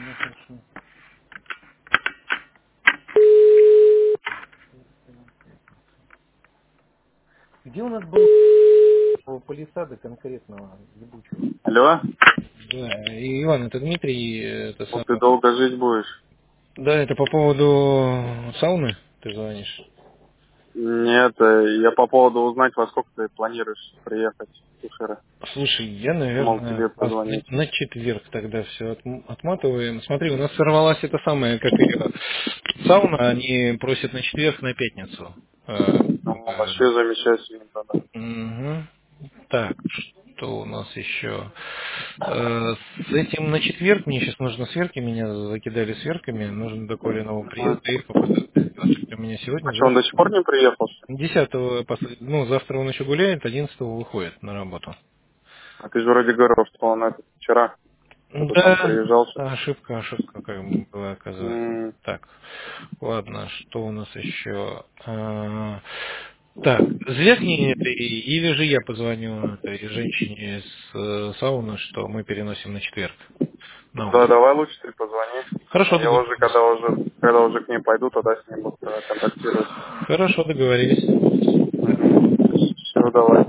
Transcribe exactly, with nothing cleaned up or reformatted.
Где у нас был палисады конкретного ебучего? Алло? Да, и, Иван, это Дмитрий, э, это Вот ты самое. долго жить будешь? Да, это по поводу сауны ты звонишь. Нет, э, я по поводу узнать, во сколько ты планируешь приехать в Кушера. Слушай, я, Думал наверное, тебе после- позвонить. на четверг тогда все отматываем. Смотри, у нас сорвалась это самое, как ее сауна, они просят на четверг, на пятницу. Э, Ну, э, вообще замечательно тогда. мгм. Так, что у нас еще? Э, С этим на четверг мне сейчас нужно сверки, меня закидали сверками, нужно до Колиного Ага. приезда их попытаться сделать. У меня А сегодня, что, он до завтра. сих пор не приехал? Что ли? Десятого, посл- ну, завтра он еще гуляет, одиннадцатого выходит на работу. А ты же вроде говорил, что он это вчера что-то там Да, приезжал. Что... ошибка, ошибка как бы была, оказывается. М, Так, ладно, что у нас еще? А, так, звякни этой, или же я позвоню этой женщине с э, сауны, что мы переносим на четверг, на Да, утро. давай лучше ты позвони. А Хорошо, я уже, когда договорились. уже, когда уже к ней пойду, тогда с ним буду э, контактировать. Хорошо, договорились. Все, давай.